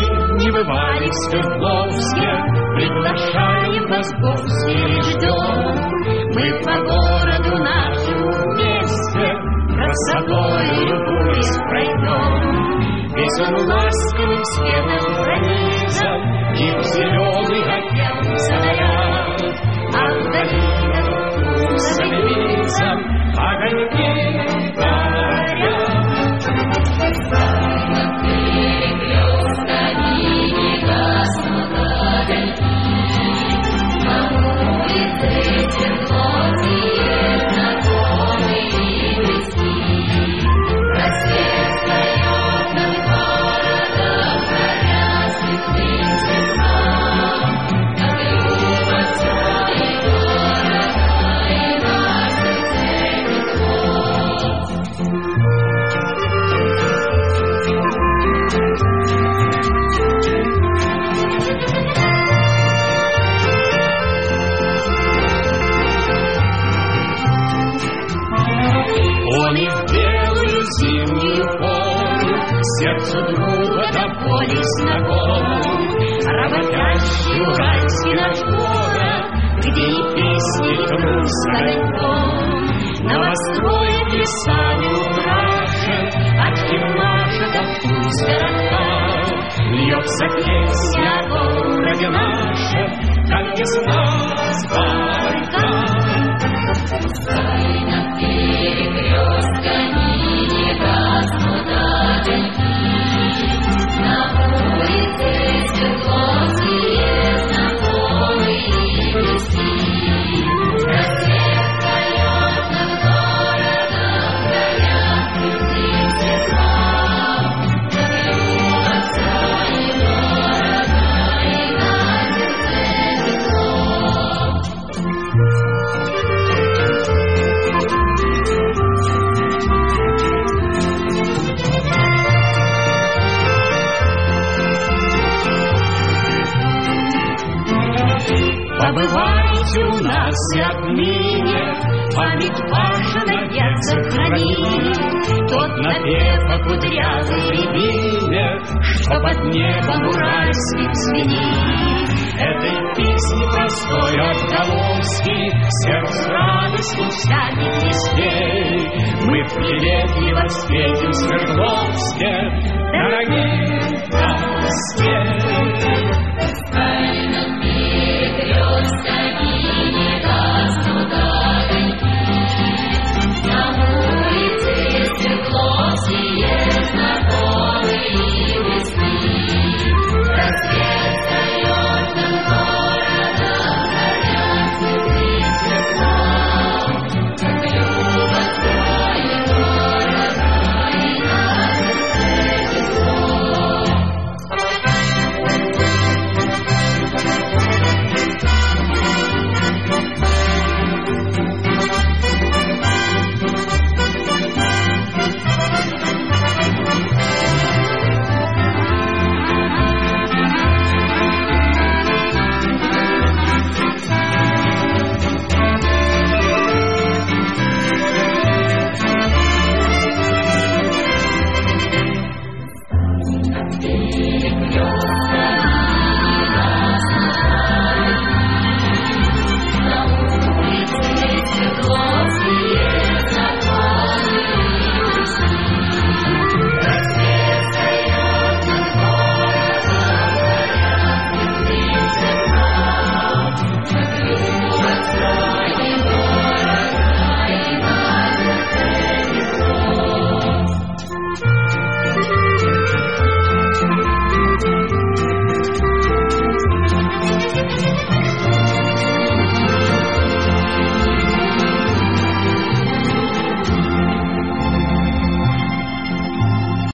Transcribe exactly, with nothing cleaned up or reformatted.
не бывали в Свердловске, приглашаем вас в гости и ждем. Мы по городу нашему вместе красотой любуясь пройдем. Весь он ласковым светом пронизан, и в зеленый океан заряд, а вдали над вкусом и визом огоньки горят. Сердцу друга до боли знаком, работящий уральский наш город, где и песни трут с огоньком. Новостроек лесами украшен, от Химаша до вкус городка. Льется песня о городе нашем, как весна с барка. Пускай на перекрестка не гаснут огоньки, на улице Свердловские знакомые близки. Рассвет встает над городом, горят птицы весна. Люблю отца и города, и на сердце тепло. Побывайте у нас и отныне, память ваша навек сохрани. Тот напев о кудрявой рябине, что под небом уральским звенит. Этой песни простой отголоски сердцу радостью встанет весной. Мы приветливо встретим в Свердловске дорогие гости.